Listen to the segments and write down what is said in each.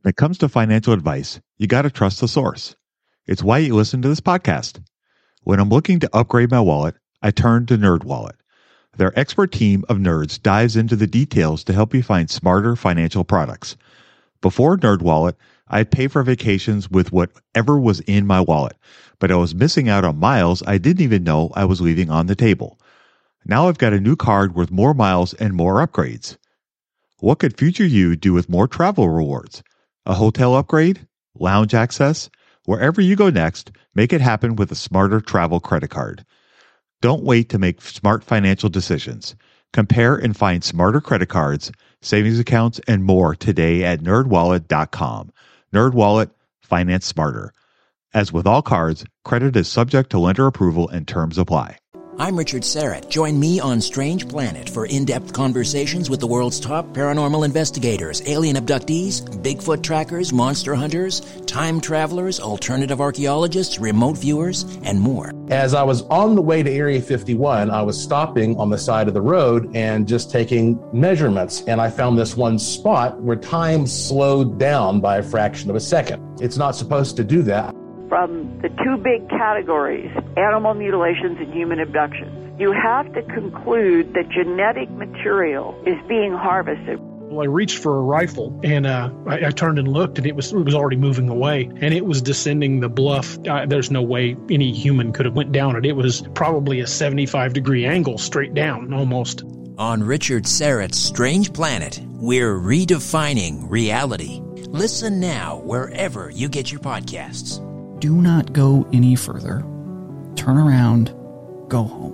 When it comes to financial advice, you got to trust the source. It's why you listen to this podcast. When I'm looking to upgrade my wallet, I turn to NerdWallet. Their expert team of nerds dives into the details to help you find smarter financial products. Before NerdWallet, I'd pay for vacations with whatever was in my wallet, but I was missing out on miles I didn't even know I was leaving on the table. Now I've got a new card worth more miles and more upgrades. What could future you do with more travel rewards? A hotel upgrade? Lounge access? Wherever you go next, make it happen with a smarter travel credit card. Don't wait to make smart financial decisions. Compare and find smarter credit cards, savings accounts, and more today at nerdwallet.com. NerdWallet, finance smarter. As with all cards, credit is subject to lender approval and terms apply. I'm Richard Serrett. Join me on Strange Planet for in-depth conversations with the world's top paranormal investigators, alien abductees, Bigfoot trackers, monster hunters, time travelers, alternative archaeologists, remote viewers, and more. As I was on the way to Area 51, I was stopping on the side of the road and just taking measurements. And I found this one spot where time slowed down by a fraction of a second. It's not supposed to do that. From the two big categories, animal mutilations and human abductions, you have to conclude that genetic material is being harvested. Well, I reached for a rifle, and I turned and looked, and it was already moving away, and it was descending the bluff. There's no way any human could have went down it. It was probably a 75-degree angle straight down, almost. On Richard Serrett's Strange Planet, we're redefining reality. Listen now wherever you get your podcasts. Do not go any further. Turn around. Go home.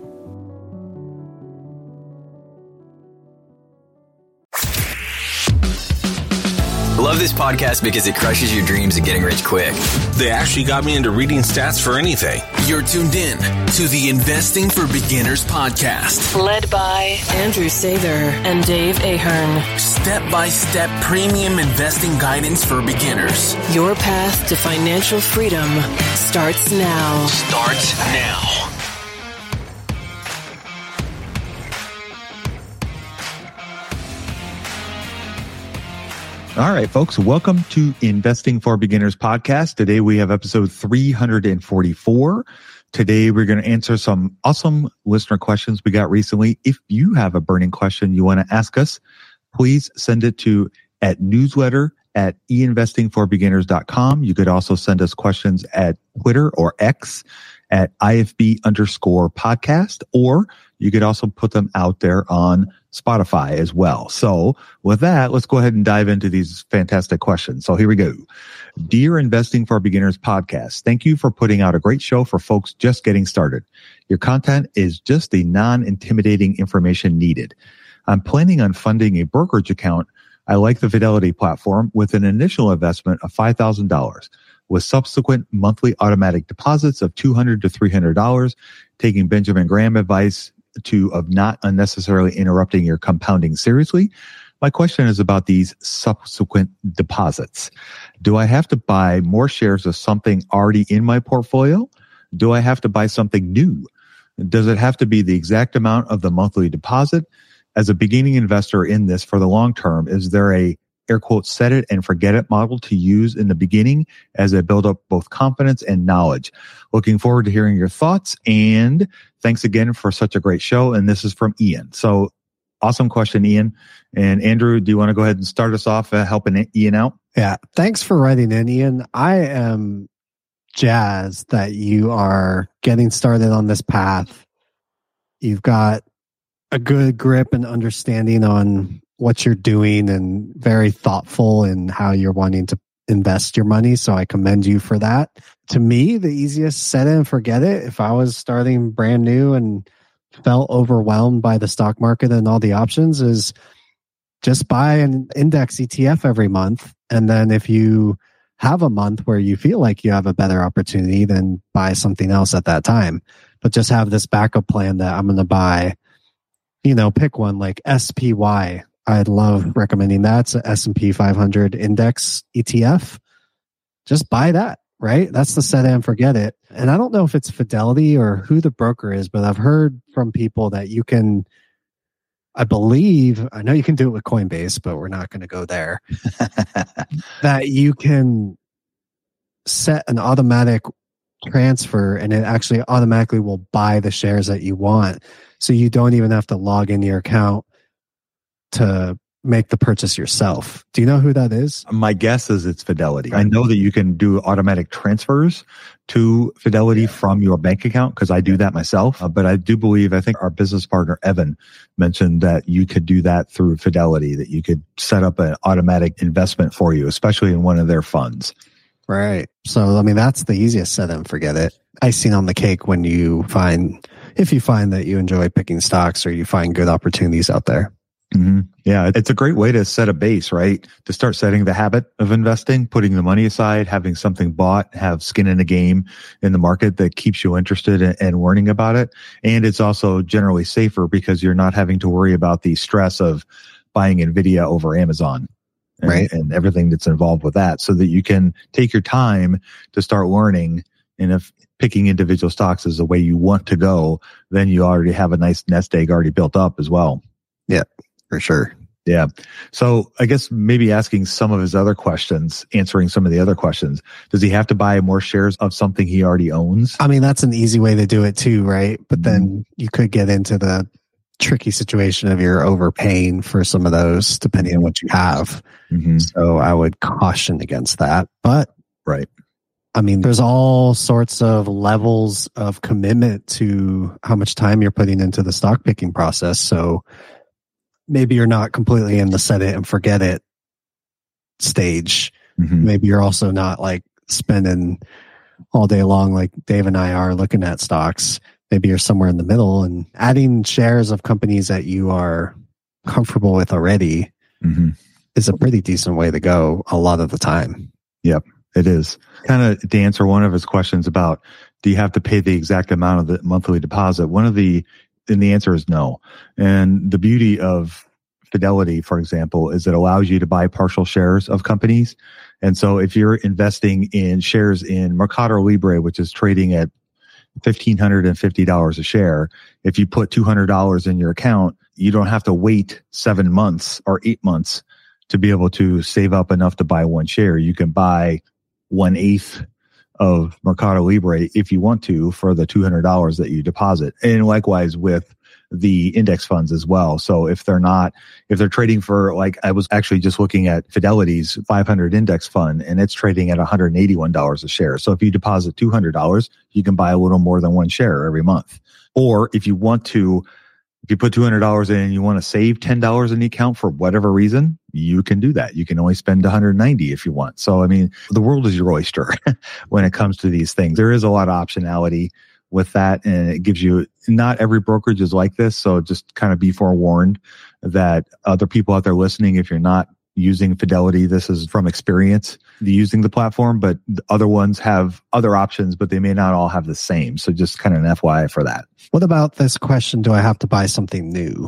Love this podcast because it crushes your dreams of getting rich quick. They actually got me into reading stats for anything. You're tuned in to the Investing for Beginners podcast. Led by Andrew Sather and Dave Ahern. Step-by-step premium investing guidance for beginners. Your path to financial freedom starts now. Starts now. All right, folks, welcome to Investing for Beginners podcast. Today we have episode 344. Today we're going to answer some awesome listener questions we got recently. If you have a burning question you want to ask us, please send it to newsletter@einvestingforbeginners.com. You could also send us questions at Twitter or X at IFB_podcast, or you could also put them out there on Spotify as well. So with that, let's go ahead and dive into these fantastic questions. So here we go. Dear Investing for Beginners podcast, thank you for putting out a great show for folks just getting started. Your content is just the non-intimidating information needed. I'm planning on funding a brokerage account. I like the Fidelity platform with an initial investment of $5,000 with subsequent monthly automatic deposits of $200 to $300, taking Benjamin Graham advice of not unnecessarily interrupting your compounding seriously. My question is about these subsequent deposits. Do I have to buy more shares of something already in my portfolio? Do I have to buy something new? Does it have to be the exact amount of the monthly deposit? As a beginning investor in this for the long term, is there a air quote set it and forget it model to use in the beginning as I build up both confidence and knowledge? Looking forward to hearing your thoughts, and thanks again for such a great show. And this is from Ian. So awesome question, Ian. And Andrew, do you want to go ahead and start us off helping Ian out? Yeah. Thanks for writing in, Ian. I am jazzed that you are getting started on this path. You've got a good grip and understanding on what you're doing and very thoughtful in how you're wanting to invest your money. So I commend you for that. To me, the easiest set it and forget it. If I was starting brand new and felt overwhelmed by the stock market and all the options, is just buy an index ETF every month. And then if you have a month where you feel like you have a better opportunity, then buy something else at that time. But just have this backup plan that I'm going to buy, pick one like SPY. I love recommending that. It's a S&P 500 index ETF. Just buy that, right? That's the set and forget it. And I don't know if it's Fidelity or who the broker is, but I've heard from people that you can I believe, I know you can do it with Coinbase, but we're not going to go there, that you can set an automatic transfer and it actually automatically will buy the shares that you want. So you don't even have to log into your account to make the purchase yourself. Do you know who that is? My guess is it's Fidelity. I know that you can do automatic transfers to Fidelity from your bank account because I do that myself. But I do believe, I think our business partner, Evan, mentioned that you could do that through Fidelity, that you could set up an automatic investment for you, especially in one of their funds. Right. So, I mean, that's the easiest set and forget it. Icing on the cake when if you find that you enjoy picking stocks or you find good opportunities out there. Mm-hmm. Yeah, it's a great way to set a base, right? To start setting the habit of investing, putting the money aside, having something bought, have skin in the game in the market that keeps you interested and learning about it. And it's also generally safer because you're not having to worry about the stress of buying NVIDIA over Amazon. Right. And everything that's involved with that, so that you can take your time to start learning. And if picking individual stocks is the way you want to go, then you already have a nice nest egg already built up as well. Yeah, for sure. Yeah. So I guess maybe asking some of his other questions, answering some of the other questions. Does he have to buy more shares of something he already owns? I mean, that's an easy way to do it too, right? But then you could get into the tricky situation of you're overpaying for some of those depending on what you have. Mm-hmm. So I would caution against that. But right. I mean, there's all sorts of levels of commitment to how much time you're putting into the stock picking process. So maybe you're not completely in the set it and forget it stage. Mm-hmm. Maybe you're also not like spending all day long like Dave and I are looking at stocks. Maybe you're somewhere in the middle, and adding shares of companies that you are comfortable with already is a pretty decent way to go a lot of the time. Yep, it is. Kind of to answer one of his questions about, do you have to pay the exact amount of the monthly deposit? And the answer is no. And the beauty of Fidelity, for example, is it allows you to buy partial shares of companies. And so if you're investing in shares in Mercado Libre, which is trading at $1,550 a share, if you put $200 in your account, you don't have to wait 7 months or 8 months to be able to save up enough to buy one share. You can buy 1/8 of Mercado Libre if you want to for the $200 that you deposit. And likewise with the index funds as well. So if they're trading for, like, I was actually just looking at Fidelity's 500 index fund and it's trading at $181 a share. So if you deposit $200, you can buy a little more than one share every month. Or if you put $200 in and you want to save $10 in the account for whatever reason, you can do that. You can only spend $190 if you want. So, I mean, the world is your oyster when it comes to these things. There is a lot of optionality with that, and it gives you, not every brokerage is like this. So just kind of be forewarned that other people out there listening, if you're not using Fidelity, this is from experience, using the platform, but the other ones have other options, but they may not all have the same. So just kind of an FYI for that. What about this question? Do I have to buy something new?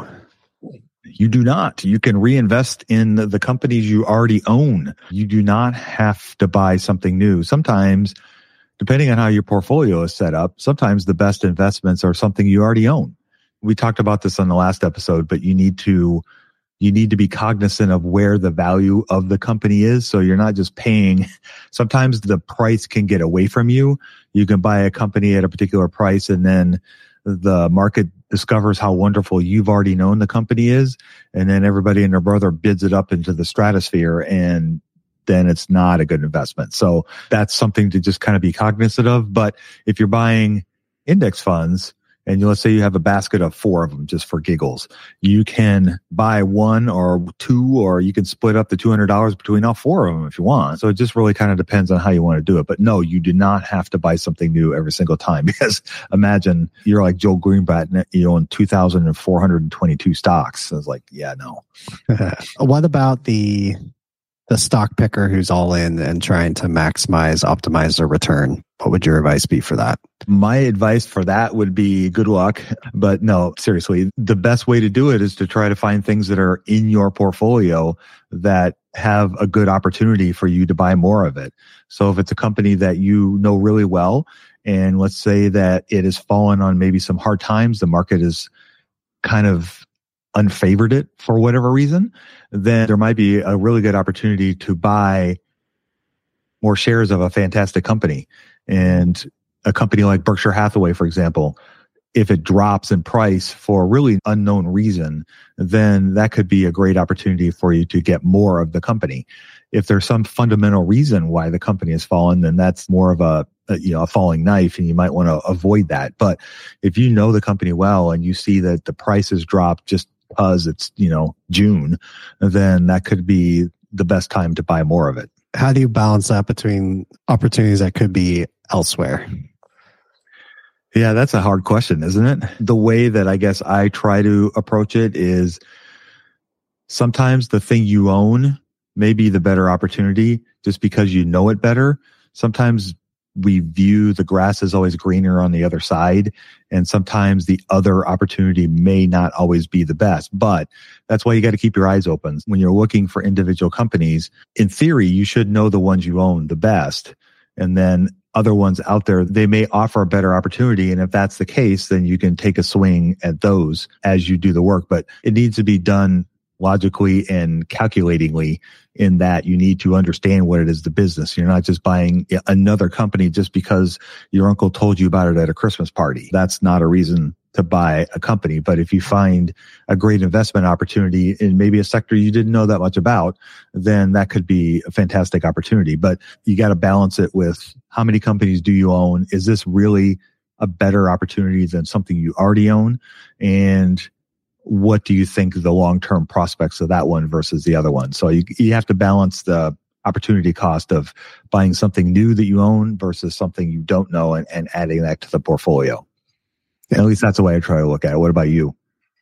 You do not. You can reinvest in the companies you already own. You do not have to buy something new. Sometimes, depending on how your portfolio is set up, sometimes the best investments are something you already own. We talked about this on the last episode, but you need to be cognizant of where the value of the company is. So you're not just paying. Sometimes the price can get away from you. You can buy a company at a particular price and then the market discovers how wonderful you've already known the company is. And then everybody and their brother bids it up into the stratosphere, and then it's not a good investment. So that's something to just kind of be cognizant of. But if you're buying index funds, and let's say you have a basket of 4 of them just for giggles, you can buy 1 or 2, or you can split up the $200 between all 4 of them if you want. So it just really kind of depends on how you want to do it. But no, you do not have to buy something new every single time, because imagine you're like Joel Greenblatt and you own 2,422 stocks. So it's like, yeah, no. What about the stock picker who's all in and trying to optimize their return? What would your advice be for that? My advice for that would be good luck. But no, seriously, the best way to do it is to try to find things that are in your portfolio that have a good opportunity for you to buy more of it. So if it's a company that you know really well, and let's say that it has fallen on maybe some hard times, the market is kind of unfavored it for whatever reason, then there might be a really good opportunity to buy more shares of a fantastic company. And a company like Berkshire Hathaway, for example, if it drops in price for a really unknown reason, then that could be a great opportunity for you to get more of the company. If there's some fundamental reason why the company has fallen, then that's more of a falling knife, and you might want to avoid that. But if you know the company well and you see that the price has dropped just because it's, June, then that could be the best time to buy more of it. How do you balance that between opportunities that could be elsewhere? Yeah, that's a hard question, isn't it? The way that I guess I try to approach it is sometimes the thing you own may be the better opportunity just because you know it better. Sometimes we view the grass as always greener on the other side, and sometimes the other opportunity may not always be the best. But that's why you got to keep your eyes open. When you're looking for individual companies, in theory, you should know the ones you own the best. And then other ones out there, they may offer a better opportunity. And if that's the case, then you can take a swing at those as you do the work. But it needs to be done logically and calculatingly, in that you need to understand what it is, the business. You're not just buying another company just because your uncle told you about it at a Christmas party. That's not a reason to buy a company. But if you find a great investment opportunity in maybe a sector you didn't know that much about, then that could be a fantastic opportunity. But you got to balance it with how many companies do you own? Is this really a better opportunity than something you already own? And what do you think the long-term prospects of that one versus the other one? So you have to balance the opportunity cost of buying something new that you own versus something you don't know and adding that to the portfolio. At least that's the way I try to look at it. What about you?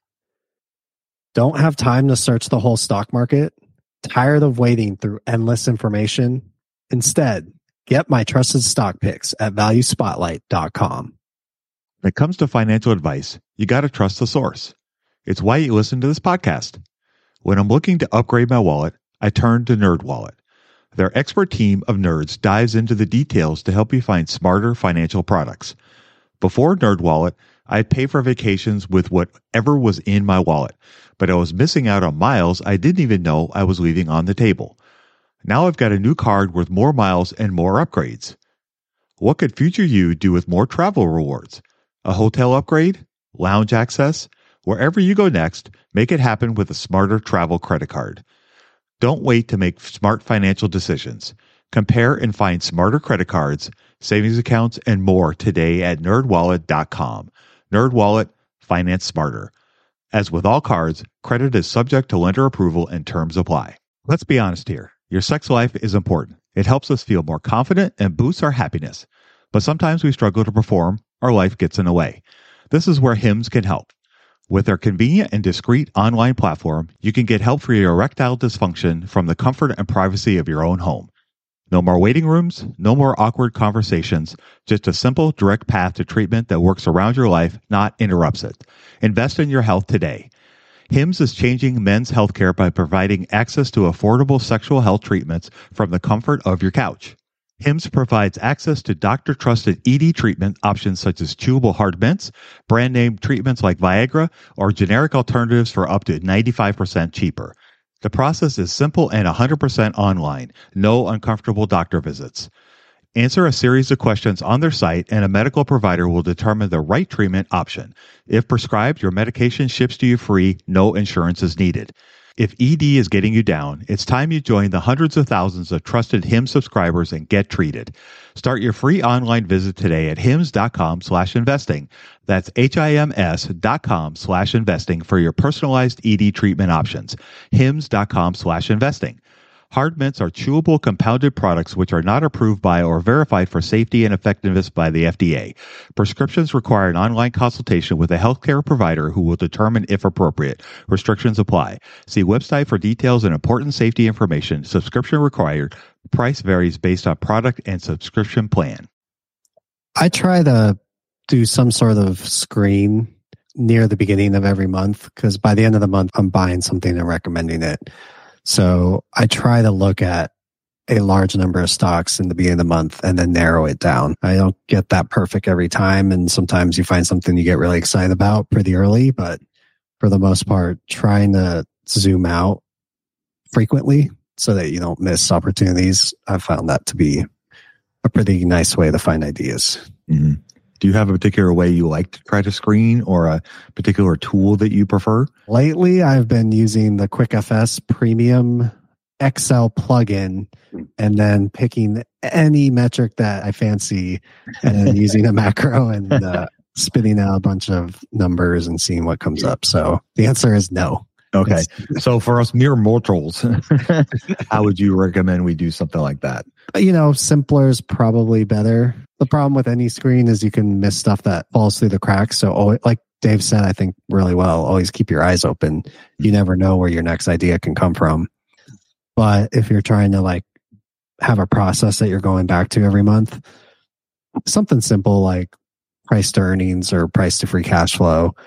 Don't have time to search the whole stock market? Tired of waiting through endless information? Instead, get my trusted stock picks at valuespotlight.com. When it comes to financial advice, you got to trust the source. It's why you listen to this podcast. When I'm looking to upgrade my wallet, I turn to NerdWallet. Their expert team of nerds dives into the details to help you find smarter financial products. Before NerdWallet, I'd pay for vacations with whatever was in my wallet, but I was missing out on miles I didn't even know I was leaving on the table. Now I've got a new card worth more miles and more upgrades. What could future you do with more travel rewards? A hotel upgrade? Lounge access? Wherever you go next, make it happen with a smarter travel credit card. Don't wait to make smart financial decisions. Compare and find smarter credit cards, savings accounts, and more today at nerdwallet.com. NerdWallet, finance smarter. As with all cards, credit is subject to lender approval and terms apply. Let's be honest here. Your sex life is important. It helps us feel more confident and boosts our happiness. But sometimes we struggle to perform. Our life gets in the way. This is where Hims can help. With their convenient and discreet online platform, you can get help for your erectile dysfunction from the comfort and privacy of your own home. No more waiting rooms, no more awkward conversations, just a simple, direct path to treatment that works around your life, not interrupts it. Invest in your health today. Hims is changing men's healthcare by providing access to affordable sexual health treatments from the comfort of your couch. Hims provides access to doctor-trusted ED treatment options such as chewable hard mints, brand-name treatments like Viagra, or generic alternatives for up to 95% cheaper. The process is simple and 100% online. No uncomfortable doctor visits. Answer a series of questions on their site, and a medical provider will determine the right treatment option. If prescribed, your medication ships to you free. No insurance is needed. If ED is getting you down, it's time you join the hundreds of thousands of trusted Hims subscribers and get treated. Start your free online visit today at hims.com/investing. That's HIMS.com/investing for your personalized ED treatment options. hims.com/investing. Hard mints are chewable compounded products which are not approved by or verified for safety and effectiveness by the FDA. Prescriptions require an online consultation with a healthcare provider who will determine if appropriate. Restrictions apply. See website for details and important safety information. Subscription required. Price varies based on product and subscription plan. I try to do some sort of screen near the beginning of every month because by the end of the month, I'm buying something and recommending it. So I try to look at a large number of stocks in the beginning of the month and then narrow it down. I don't get that perfect every time. And sometimes you find something you get really excited about pretty early, but for the most part, trying to zoom out frequently so that you don't miss opportunities. I found that to be a pretty nice way to find ideas. Mm-hmm. Do you have a particular way you like to try to screen or a particular tool that you prefer? Lately, I've been using the QuickFS Premium Excel plugin and then picking any metric that I fancy and then using a macro and spitting out a bunch of numbers and seeing what comes up. So the answer is no. Okay. So for us mere mortals, how would you recommend we do something like that? Simpler is probably better. The problem with any screen is you can miss stuff that falls through the cracks. So like Dave said, I think really well, always keep your eyes open. You never know where your next idea can come from. But if you're trying to have a process that you're going back to every month, something simple like price to earnings or price to free cash flow.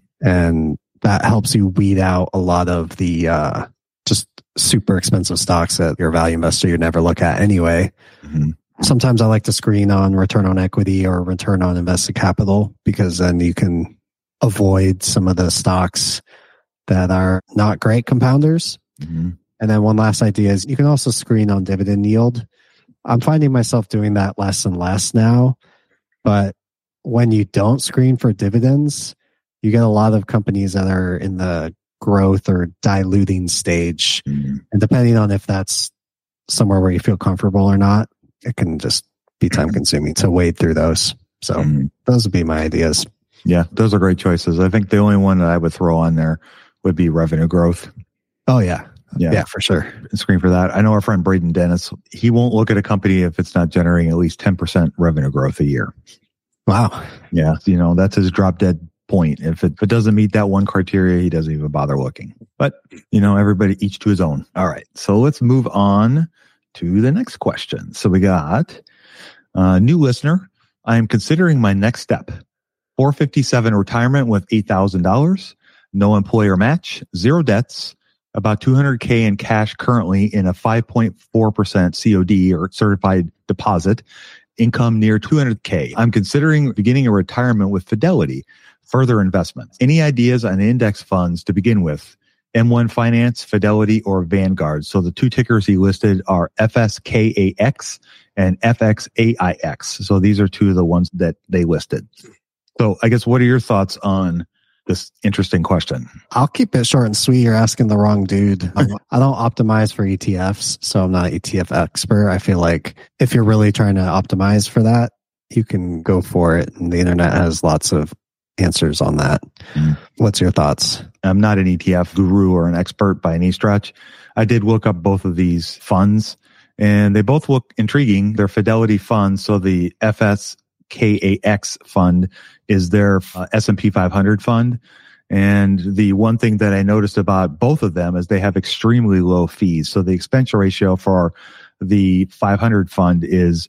And that helps you weed out a lot of the just super expensive stocks that your value investor you'd never look at anyway. Mm-hmm. Sometimes I like to screen on return on equity or return on invested capital because then you can avoid some of the stocks that are not great compounders. Mm-hmm. And then one last idea is you can also screen on dividend yield. I'm finding myself doing that less and less now. But when you don't screen for dividends, you get a lot of companies that are in the growth or diluting stage. Mm-hmm. And depending on if that's somewhere where you feel comfortable or not, it can just be time consuming to wade through those. So those would be my ideas. Yeah, those are great choices. I think the only one that I would throw on there would be revenue growth. Oh, yeah. Yeah, for sure. Screen for that. I know our friend Braden Dennis, he won't look at a company if it's not generating at least 10% revenue growth a year. Wow. Yeah. That's his drop dead point. If it doesn't meet that one criteria, he doesn't even bother looking. But, everybody each to his own. All right. So let's move on to the next question. So we got a new listener. I am considering my next step. 457 retirement with $8,000, no employer match, 0 debts, about $200K in cash currently in a 5.4% COD or certified deposit, income near $200K. I'm considering beginning a retirement with Fidelity, further investments. Any ideas on index funds to begin with? M1 Finance, Fidelity, or Vanguard. So the 2 tickers he listed are FSKAX and FXAIX. So these are 2 of the ones that they listed. So I guess what are your thoughts on this interesting question? I'll keep it short and sweet. You're asking the wrong dude. I don't optimize for ETFs, so I'm not an ETF expert. I feel like if you're really trying to optimize for that, you can go for it. And the internet has lots of answers on that. What's your thoughts? I'm not an ETF guru or an expert by any stretch. I did look up both of these funds and they both look intriguing. They're Fidelity funds. So the FSKAX fund is their S&P 500 fund. And the one thing that I noticed about both of them is they have extremely low fees. So the expense ratio for the 500 fund is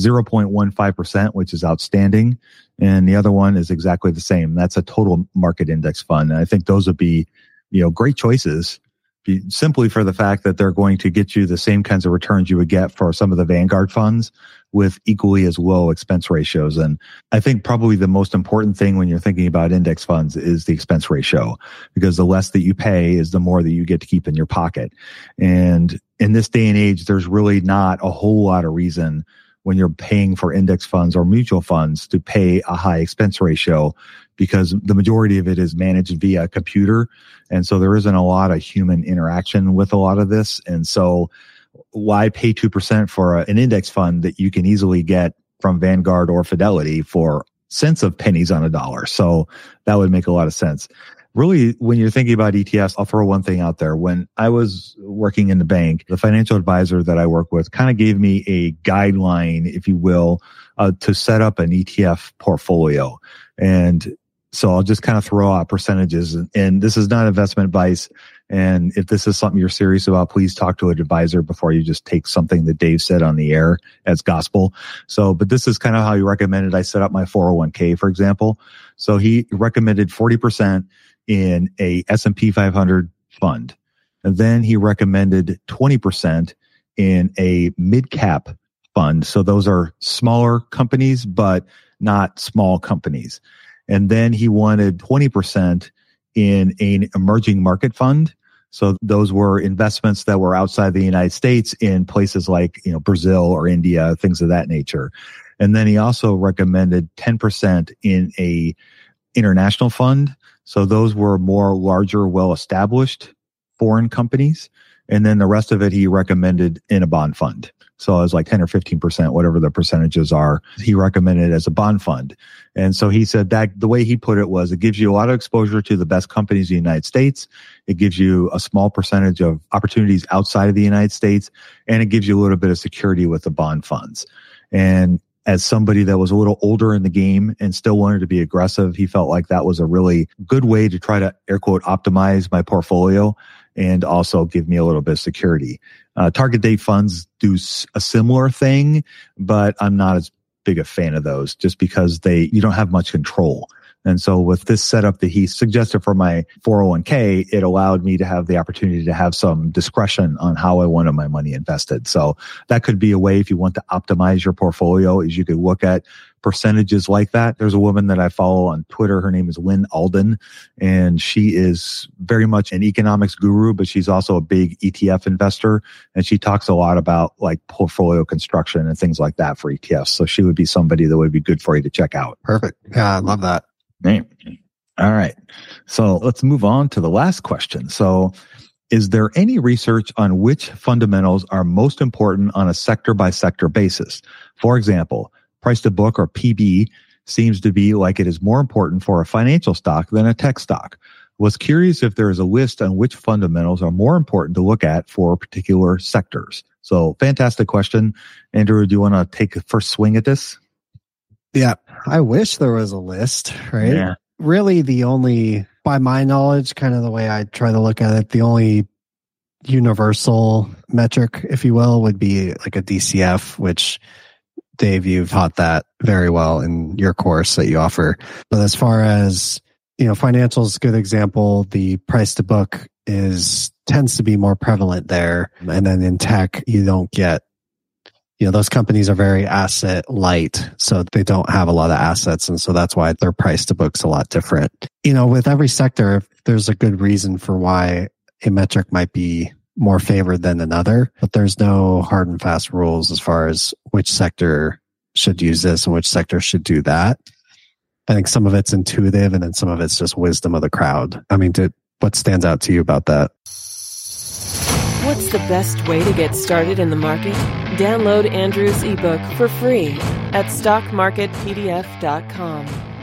0.15%, which is outstanding. And the other one is exactly the same. That's a total market index fund. And I think those would be, great choices simply for the fact that they're going to get you the same kinds of returns you would get for some of the Vanguard funds with equally as low expense ratios. And I think probably the most important thing when you're thinking about index funds is the expense ratio, because the less that you pay is the more that you get to keep in your pocket. And in this day and age, there's really not a whole lot of reason when you're paying for index funds or mutual funds to pay a high expense ratio, because the majority of it is managed via computer. And so there isn't a lot of human interaction with a lot of this. And so why pay 2% for an index fund that you can easily get from Vanguard or Fidelity for cents of pennies on a dollar? So that would make a lot of sense. Really, when you're thinking about ETFs, I'll throw one thing out there. When I was working in the bank, the financial advisor that I work with kind of gave me a guideline, if you will, to set up an ETF portfolio. And so I'll just kind of throw out percentages. And this is not investment advice. And if this is something you're serious about, please talk to an advisor before you just take something that Dave said on the air as gospel. So, but this is kind of how he recommended I set up my 401k, for example. So he recommended 40% in a S&P 500 fund. And then he recommended 20% in a mid-cap fund. So those are smaller companies, but not small companies. And then he wanted 20% in an emerging market fund. So those were investments that were outside the United States in places like, Brazil or India, things of that nature. And then he also recommended 10% in a international fund. So those were more larger, well-established foreign companies. And then the rest of it he recommended in a bond fund. So it was like 10 or 15%, whatever the percentages are. He recommended it as a bond fund. And so he said that the way he put it was it gives you a lot of exposure to the best companies in the United States. It gives you a small percentage of opportunities outside of the United States. And it gives you a little bit of security with the bond funds. And as somebody that was a little older in the game and still wanted to be aggressive, he felt like that was a really good way to try to, air quote, optimize my portfolio and also give me a little bit of security. Target date funds do a similar thing, but I'm not as big a fan of those just because you don't have much control. And so with this setup that he suggested for my 401k, it allowed me to have the opportunity to have some discretion on how I wanted my money invested. So that could be a way if you want to optimize your portfolio is you could look at percentages like that. There's a woman that I follow on Twitter. Her name is Lynn Alden, and she is very much an economics guru, but she's also a big ETF investor. And she talks a lot about like portfolio construction and things like that for ETFs. So she would be somebody that would be good for you to check out. Perfect. Yeah, I love that. All right. So let's move on to the last question. So is there any research on which fundamentals are most important on a sector by sector basis? For example, price to book or PB seems to be like it is more important for a financial stock than a tech stock. Was curious if there is a list on which fundamentals are more important to look at for particular sectors. So fantastic question. Andrew, do you want to take a first swing at this? Yeah, I wish there was a list, right? Yeah. Really the only, by my knowledge, kind of the way I try to look at it, the only universal metric, if you will, would be like a DCF, which Dave, you've taught that very well in your course that you offer. But as far as, financial is a good example. The price to book tends to be more prevalent there. And then in tech, you don't get, those companies are very asset light, so they don't have a lot of assets. And so that's why their price to book's a lot different. With every sector, there's a good reason for why a metric might be more favored than another, but there's no hard and fast rules as far as which sector should use this and which sector should do that. I think some of it's intuitive and then some of it's just wisdom of the crowd. I mean, what stands out to you about that? What's the best way to get started in the market? Download Andrew's ebook for free at stockmarketpdf.com.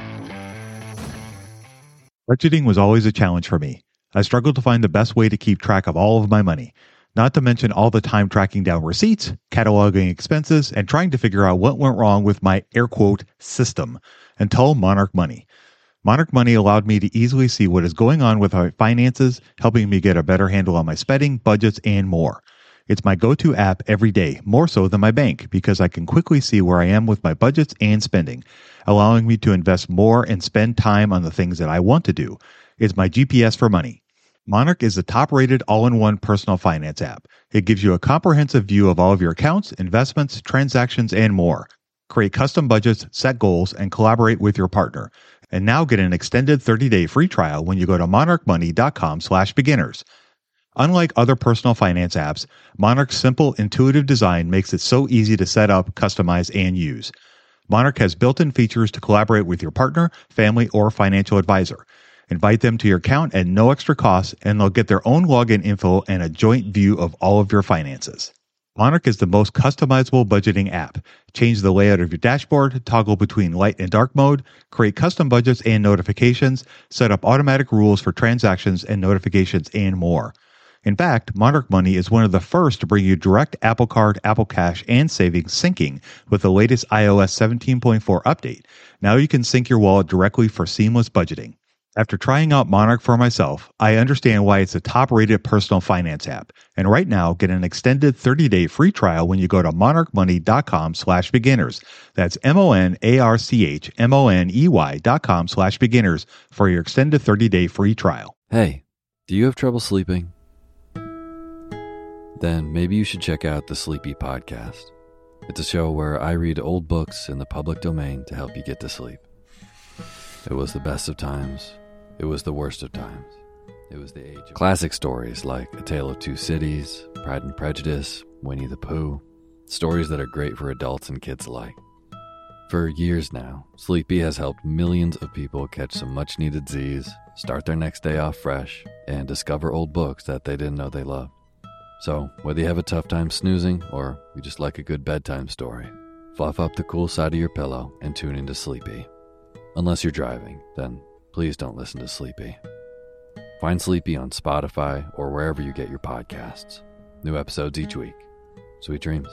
Budgeting was always a challenge for me. I struggled to find the best way to keep track of all of my money, not to mention all the time tracking down receipts, cataloging expenses, and trying to figure out what went wrong with my air quote system until Monarch Money. Monarch Money allowed me to easily see what is going on with my finances, helping me get a better handle on my spending, budgets, and more. It's my go-to app every day, more so than my bank, because I can quickly see where I am with my budgets and spending, allowing me to invest more and spend time on the things that I want to do. It's my GPS for money. Monarch is the top-rated all-in-one personal finance app. It gives you a comprehensive view of all of your accounts, investments, transactions, and more. Create custom budgets, set goals, and collaborate with your partner. And now get an extended 30-day free trial when you go to monarchmoney.com/beginners. Unlike other personal finance apps, Monarch's simple, intuitive design makes it so easy to set up, customize, and use. Monarch has built-in features to collaborate with your partner, family, or financial advisor. Invite them to your account at no extra cost, and they'll get their own login info and a joint view of all of your finances. Monarch is the most customizable budgeting app. Change the layout of your dashboard, toggle between light and dark mode, create custom budgets and notifications, set up automatic rules for transactions and notifications, and more. In fact, Monarch Money is one of the first to bring you direct Apple Card, Apple Cash, and savings syncing with the latest iOS 17.4 update. Now you can sync your wallet directly for seamless budgeting. After trying out Monarch for myself, I understand why it's a top-rated personal finance app. And right now, get an extended 30-day free trial when you go to monarchmoney.com/beginners. That's monarchmoney.com/beginners for your extended 30-day free trial. Hey, do you have trouble sleeping? Then maybe you should check out the Sleepy Podcast. It's a show where I read old books in the public domain to help you get to sleep. It was the best of times, It was the worst of times. It was the age of classic stories like A Tale of Two Cities, Pride and Prejudice, Winnie the Pooh. Stories that are great for adults and kids alike. For years now, Sleepy has helped millions of people catch some much-needed Z's, start their next day off fresh, and discover old books that they didn't know they loved. So, whether you have a tough time snoozing or you just like a good bedtime story, fluff up the cool side of your pillow and tune into Sleepy. Unless you're driving, then please don't listen to Sleepy. Find Sleepy on Spotify or wherever you get your podcasts. New episodes each week. Sweet dreams.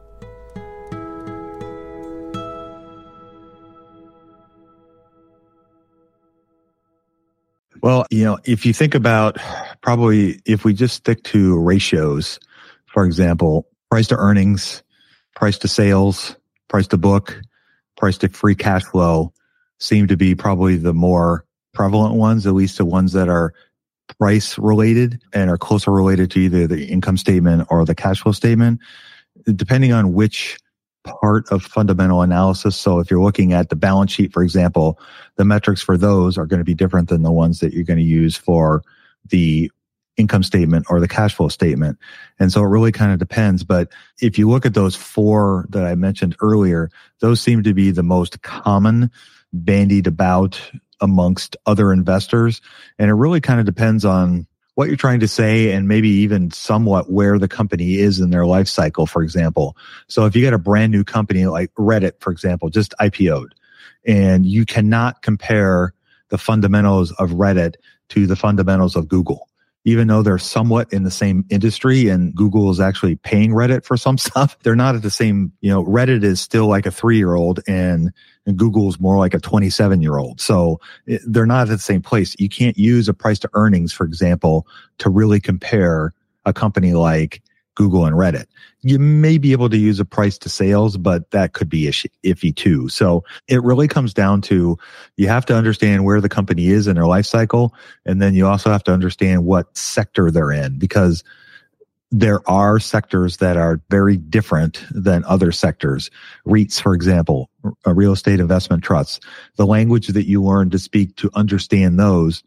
Well, if you think about probably if we just stick to ratios, for example, price to earnings, price to sales, price to book, price to free cash flow seem to be probably the more prevalent ones, at least the ones that are price related and are closer related to either the income statement or the cash flow statement, depending on which part of fundamental analysis. So if you're looking at the balance sheet, for example, the metrics for those are going to be different than the ones that you're going to use for the income statement or the cash flow statement. And so it really kind of depends. But if you look at those four that I mentioned earlier, those seem to be the most common bandied about amongst other investors. And it really kind of depends on what you're trying to say and maybe even somewhat where the company is in their life cycle, for example. So if you got a brand new company like Reddit, for example, just IPO'd, and you cannot compare the fundamentals of Reddit to the fundamentals of Google, even though they're somewhat in the same industry and Google is actually paying Reddit for some stuff, they're not at the same, Reddit is still like a 3-year-old and Google's more like a 27-year-old. So they're not at the same place. You can't use a price to earnings, for example, to really compare a company like Google and Reddit. You may be able to use a price to sales, but that could be iffy too. So it really comes down to you have to understand where the company is in their life cycle. And then you also have to understand what sector they're in, because there are sectors that are very different than other sectors. REITs, for example, real estate investment trusts, the language that you learn to speak to understand those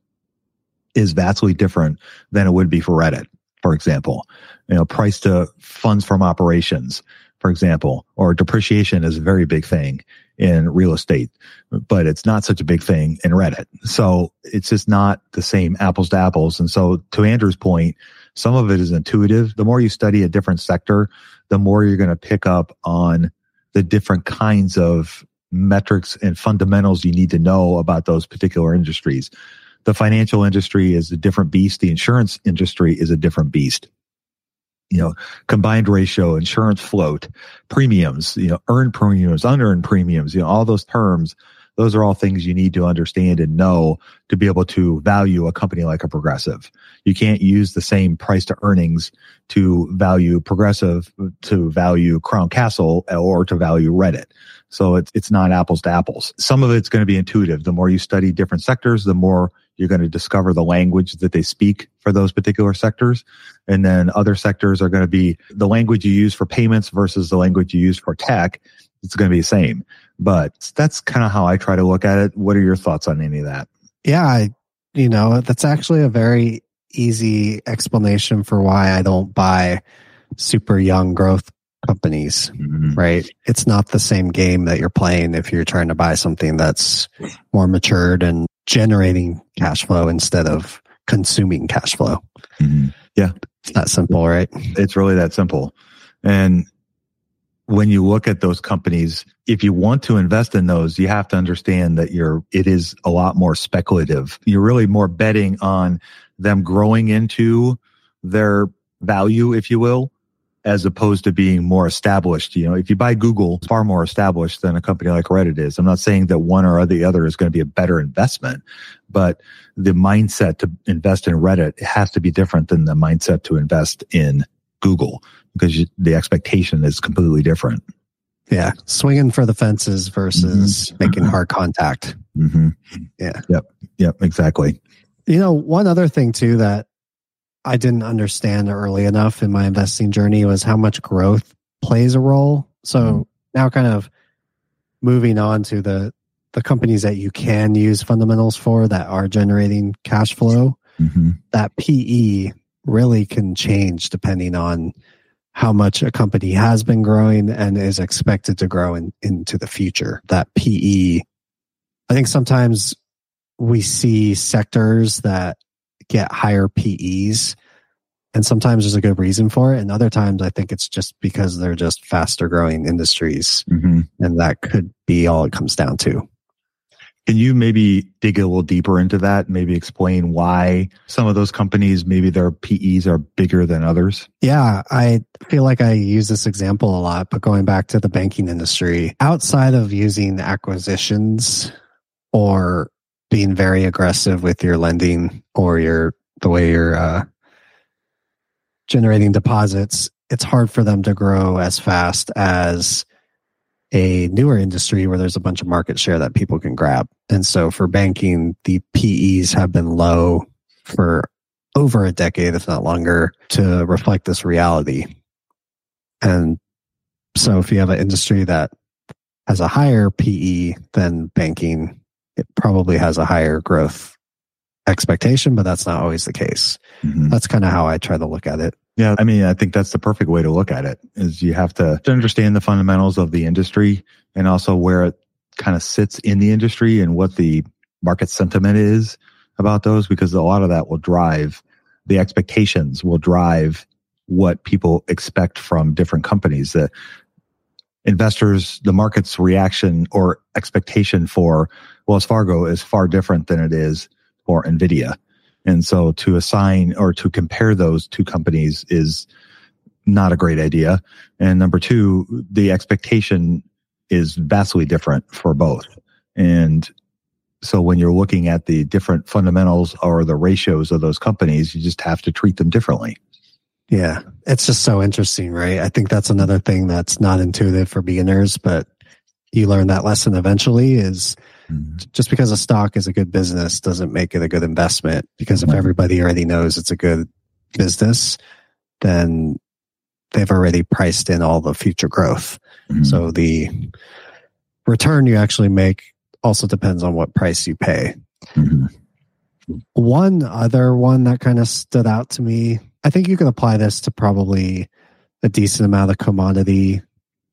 is vastly different than it would be for Reddit, for example. Price to funds from operations, for example, or depreciation is a very big thing in real estate, but it's not such a big thing in Reddit. So it's just not the same apples to apples. And so to Andrew's point, some of it is intuitive. The more you study a different sector, the more you're going to pick up on the different kinds of metrics and fundamentals you need to know about those particular industries. The financial industry is a different beast. The insurance industry is a different beast. Combined ratio, insurance float, premiums, earned premiums, unearned premiums, all those terms, those are all things you need to understand and know to be able to value a company like a Progressive. You can't use the same price to earnings to value Progressive, to value Crown Castle, or to value Reddit. So it's not apples to apples. Some of it's going to be intuitive. The more you study different sectors, the more you're going to discover the language that they speak for those particular sectors. And then other sectors are going to be the language you use for payments versus the language you use for tech. It's going to be the same. But that's kind of how I try to look at it. What are your thoughts on any of that? Yeah, that's actually a very easy explanation for why I don't buy super young growth companies, right? It's not the same game that you're playing if you're trying to buy something that's more matured and generating cash flow instead of consuming cash flow. Yeah. It's that simple, right? It's really that simple. And when you look at those companies, if you want to invest in those, you have to understand that it is a lot more speculative. You're really more betting on them growing into their value, if you will, as opposed to being more established. If you buy Google, it's far more established than a company like Reddit is. I'm not saying that one or the other is going to be a better investment, but the mindset to invest in Reddit has to be different than the mindset to invest in Google, because the expectation is completely different. Yeah. Swinging for the fences versus making hard contact. Yeah. Yep. Exactly. One other thing too that I didn't understand early enough in my investing journey was how much growth plays a role. So now kind of moving on to the the companies that you can use fundamentals for that are generating cash flow, that PE really can change depending on how much a company has been growing and is expected to grow into the future. That PE, I think sometimes we see sectors that get higher PEs, and sometimes there's a good reason for it. And other times I think it's just because they're just faster growing industries. And that could be all it comes down to. Can you maybe dig a little deeper into that? Maybe explain why some of those companies, maybe their PEs are bigger than others? Yeah, I feel like I use this example a lot, but going back to the banking industry, outside of using acquisitions or being very aggressive with your lending or the way you're generating deposits, it's hard for them to grow as fast as a newer industry where there's a bunch of market share that people can grab. And so for banking, the PEs have been low for over a decade, if not longer, to reflect this reality. And so if you have an industry that has a higher PE than banking, it probably has a higher growth expectation, but that's not always the case. That's kind of how I try to look at it. Yeah, I mean, I think that's the perfect way to look at it, is you have to understand the fundamentals of the industry and also where it kind of sits in the industry and what the market sentiment is about those, because a lot of that will drive the expectations, will drive what people expect from different companies. The investors, the market's reaction or expectation for Wells Fargo is far different than it is for NVIDIA. And so to assign or to compare those two companies is not a great idea. And number two, the expectation is vastly different for both. And so when you're looking at the different fundamentals or the ratios of those companies, you just have to treat them differently. Yeah, it's just so interesting, right? I think that's another thing that's not intuitive for beginners, but you learn that lesson eventually is just because a stock is a good business doesn't make it a good investment, because if everybody already knows it's a good business, then they've already priced in all the future growth. So the return you actually make also depends on what price you pay. One other one that kind of stood out to me, I think you can apply this to probably a decent amount of commodity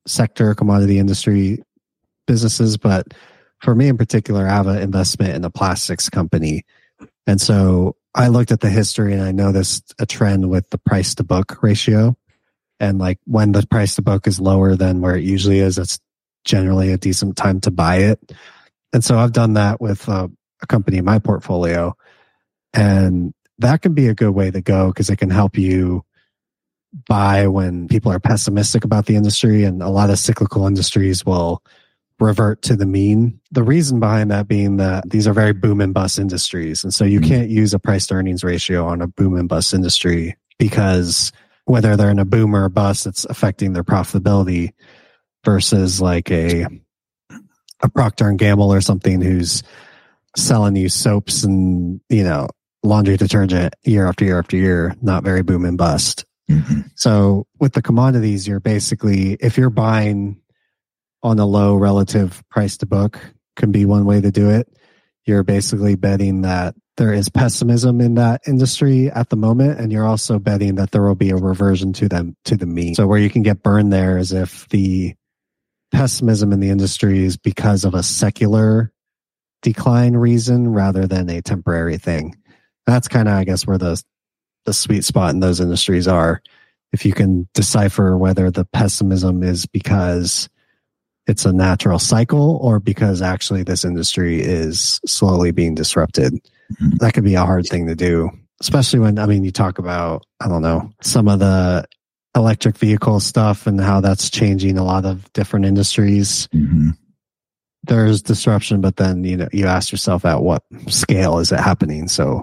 industry businesses, but for me in particular, I have an investment in a plastics company. And so I looked at the history and I noticed a trend with the price to book ratio. And like when the price to book is lower than where it usually is, that's generally a decent time to buy it. And so I've done that with a company in my portfolio. And that can be a good way to go because it can help you buy when people are pessimistic about the industry. And a lot of cyclical industries will revert to the mean. The reason behind that being that these are very boom and bust industries. And so you can't use a price to earnings ratio on a boom and bust industry, because whether they're in a boom or a bust, it's affecting their profitability versus like a Procter and Gamble or something who's selling you soaps and, laundry detergent year after year after year, not very boom and bust. So with the commodities, you're basically, if you're buying on a low relative price to book, can be one way to do it. You're basically betting that there is pessimism in that industry at the moment, and you're also betting that there will be a reversion to the mean. So where you can get burned there is if the pessimism in the industry is because of a secular decline reason rather than a temporary thing. That's kind of, I guess, where the sweet spot in those industries are. If you can decipher whether the pessimism is because it's a natural cycle or because actually this industry is slowly being disrupted. That could be a hard thing to do, especially when, you talk about, some of the electric vehicle stuff and how that's changing a lot of different industries. There's disruption, but then, you ask yourself at what scale is it happening? So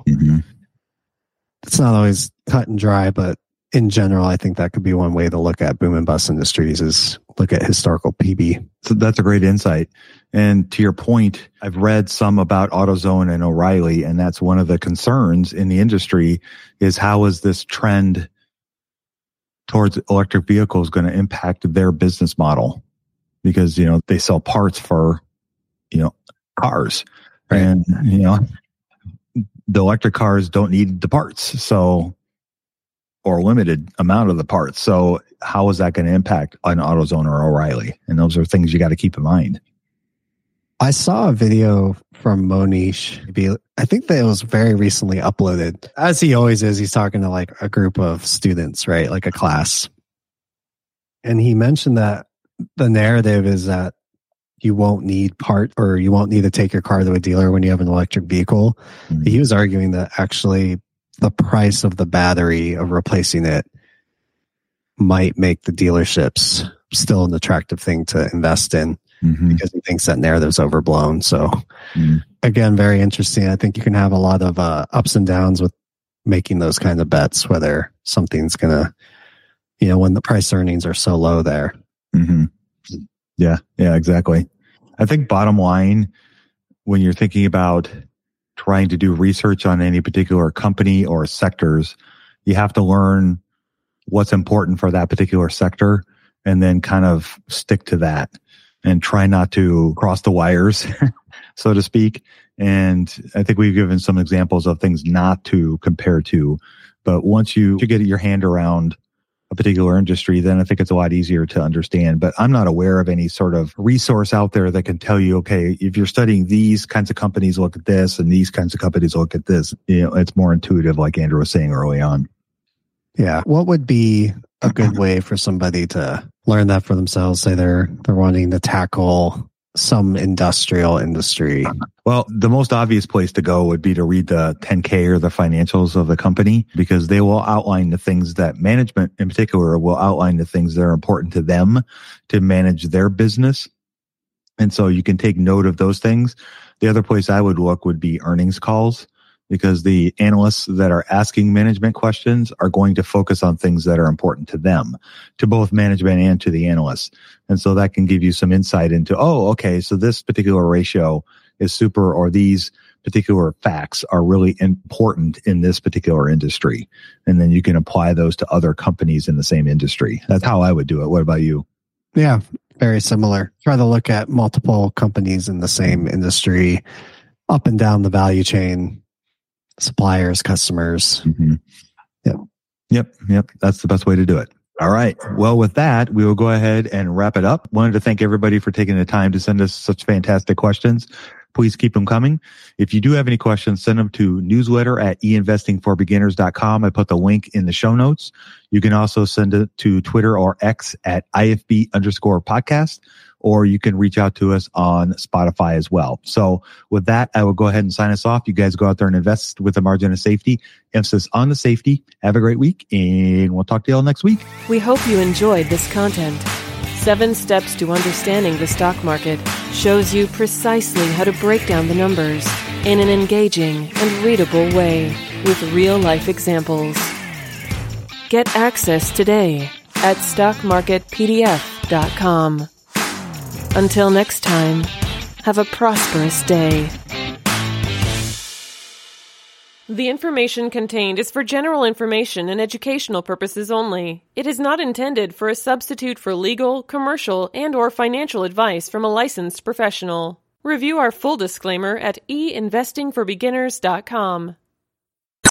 it's not always cut and dry, but in general, I think that could be one way to look at boom and bust industries is look at historical PB. So that's a great insight. And to your point, I've read some about AutoZone and O'Reilly, and that's one of the concerns in the industry is how is this trend towards electric vehicles going to impact their business model? Because, they sell parts for, cars. Right. And, the electric cars don't need the parts, or limited amount of the parts. So how is that going to impact an AutoZone or O'Reilly? And those are things you got to keep in mind. I saw a video from Monish. I think that it was very recently uploaded. As he always is, he's talking to like a group of students, right? Like a class. And he mentioned that the narrative is that you won't need or you won't need to take your car to a dealer when you have an electric vehicle. Mm-hmm. He was arguing that actually the price of the battery of replacing it might make the dealerships still an attractive thing to invest in, because he thinks that narrative's overblown. So again, very interesting. I think you can have a lot of ups and downs with making those kind of bets, whether something's going to, when the price earnings are so low there. Mm-hmm. Yeah, exactly. I think bottom line, when you're thinking about trying to do research on any particular company or sectors, you have to learn what's important for that particular sector and then kind of stick to that and try not to cross the wires, so to speak. And I think we've given some examples of things not to compare to. But once you get your hand around a particular industry, then I think it's a lot easier to understand. But I'm not aware of any sort of resource out there that can tell you, okay, if you're studying these kinds of companies, look at this, and these kinds of companies, look at this. It's more intuitive, like Andrew was saying early on. Yeah. What would be a good way for somebody to learn that for themselves? Say they're wanting to tackle some industry. Well, the most obvious place to go would be to read the 10K or the financials of the company, because they will outline the things that management in particular will outline the things that are important to them to manage their business. And so you can take note of those things. The other place I would look would be earnings calls, because the analysts that are asking management questions are going to focus on things that are important to them, to both management and to the analysts. And so that can give you some insight into, so this particular ratio is super, or these particular facts are really important in this particular industry. And then you can apply those to other companies in the same industry. That's how I would do it. What about you? Yeah, very similar. Try to look at multiple companies in the same industry, up and down the value chain, suppliers, customers. Mm-hmm. Yep. That's the best way to do it. All right. Well, with that, we will go ahead and wrap it up. Wanted to thank everybody for taking the time to send us such fantastic questions. Please keep them coming. If you do have any questions, send them to newsletter@einvestingforbeginners.com. I put the link in the show notes. You can also send it to Twitter or X at IFB_podcast, or you can reach out to us on Spotify as well. So with that, I will go ahead and sign us off. You guys go out there and invest with a margin of safety. Emphasis on the safety. Have a great week, and we'll talk to you all next week. We hope you enjoyed this content. 7 Steps to Understanding the Stock Market shows you precisely how to break down the numbers in an engaging and readable way with real-life examples. Get access today at stockmarketpdf.com. Until next time, have a prosperous day. The information contained is for general information and educational purposes only. It is not intended for a substitute for legal, commercial, and/or financial advice from a licensed professional. Review our full disclaimer at einvestingforbeginners.com.